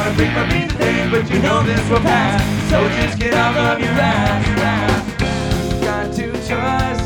wanna break my breathing thing, but you know this will pass. So just get off of your ass. Got to trust